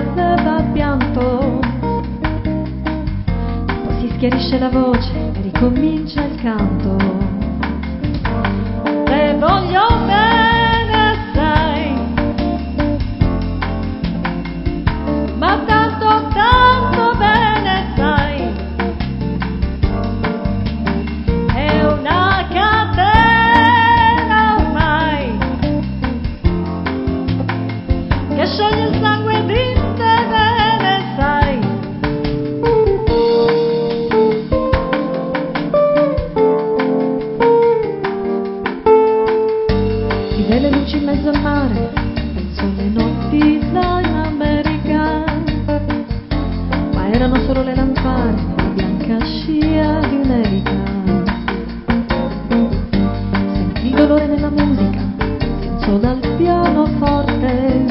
aveva pianto. Poi si schiarisce la voce e ricomincia il canto. Te voglio bene, sai, ma tanto, tanto bene, sai. È una catena ormai che scioglie il sangue di te, bene, sai. Si vede luci in mezzo al mare, penso alle notti là in America, ma erano solo le lampade, la bianca scia di un'elica. Sentì il dolore nella musica, senso dal pianoforte.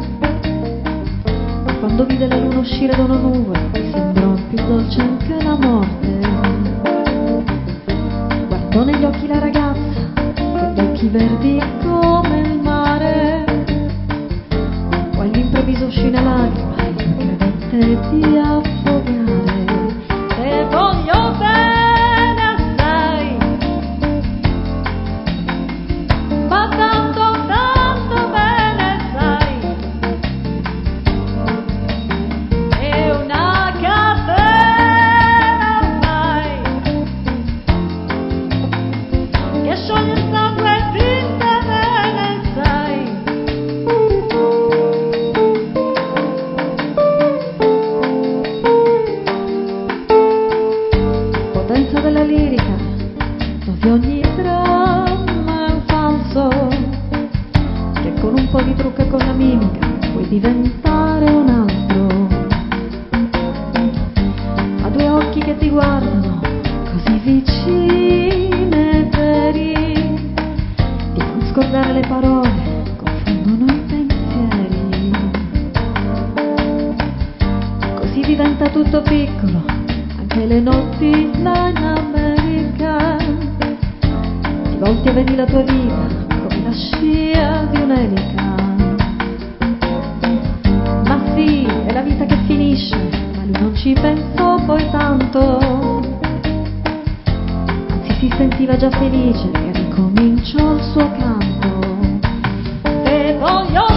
Quando vide la luna uscire da una nuvole, mi sembrò più dolce anche la morte. Guardò negli occhi la ragazza, con gli occhi verdi come il mare. Poi all'improvviso uscì una lacrima e credette di affogare. Te voglio bene assai, ma tanto, tanto bene, sai. È una catena ormai che scioglie il sangue di te, bene, sai. Potenza della lirica, di ogni dramma è un falso, che con un po' di trucco e con la mimica puoi diventare un altro. Ha due occhi che ti guardano così vicine e veri, ti fanno scordare le parole, confondono i pensieri. Così diventa tutto piccolo, anche le notti là in America. Ti volti e vedi la tua vita come la scia di un'elica. Ma sì, è la vita che finisce, ma lui non ci pensò poi tanto. Anzi, si sentiva già felice e ricominciò il suo canto. Te voglio